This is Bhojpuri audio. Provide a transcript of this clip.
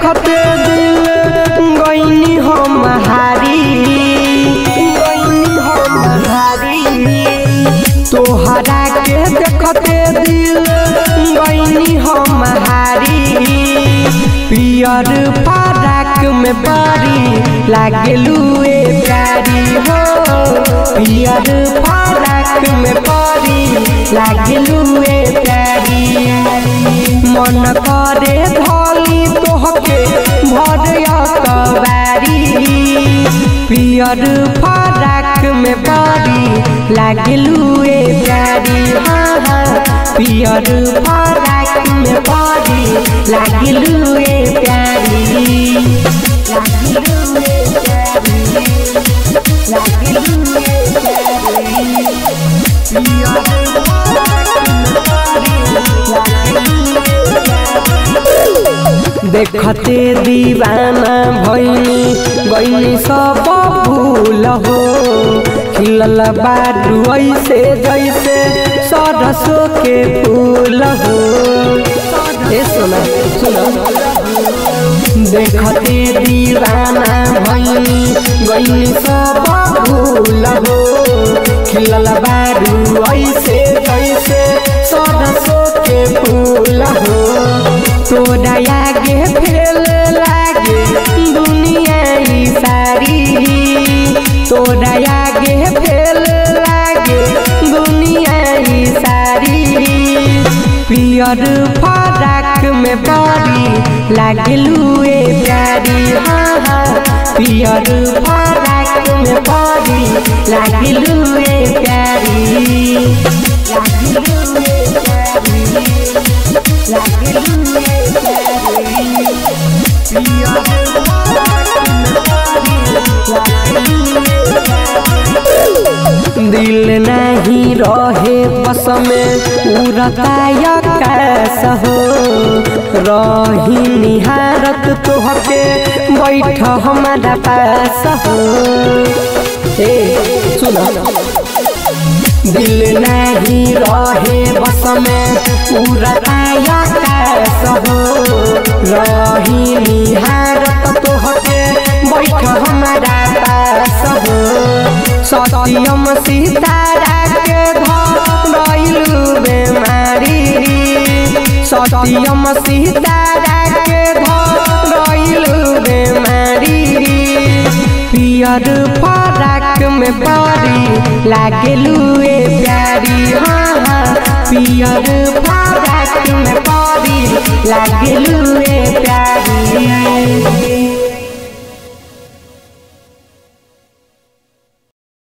देखते दिल गईनी हम हारी तोहरा के देखते दिल गईनी हम हारी पियर फराक में बारी लागलू ए प्यारी हो पियर फराक में बारी लागलू ए प्यारी मन करे धोली तोहके भरिया कबारी पियर फराक में बारी लागलू ए प्यारी पियर फराक में बारी लागलू ए प्यारी देखते दीवाना भैनी गईनी सब भूल हो खिलल बारू ऐसे जैसे सरसों के फूल हो सुना देखते दीवाना भैनी गईनी सब भूल हो खिलल बारू ऐसे जैसे सरसों के फूल हो तोरा आगे फेल लागे दुनिया ही सारी तोरा आगे फेल लागे दुनिया ही सारी पियर फराक में बारी लागलू ए प्यारी पियर फराक में बारी लागलू ए प्यारी दिल नहीं रहे बस में उड़ता आकाश हो रही निहारत तोहके बैठ हमारा पास हो सुना दिल नहीं रहे बस में उड़ता आकाश हो रही निहारत तोहके बैठ हमारा पास हो सत्यम सितारा के धरलू बेमारी सत्यम सितारा के धरलू बेमारी पियर फराक में बारी लागलू ए प्यारी पियर फराक में बारी लागलू ए प्यारी।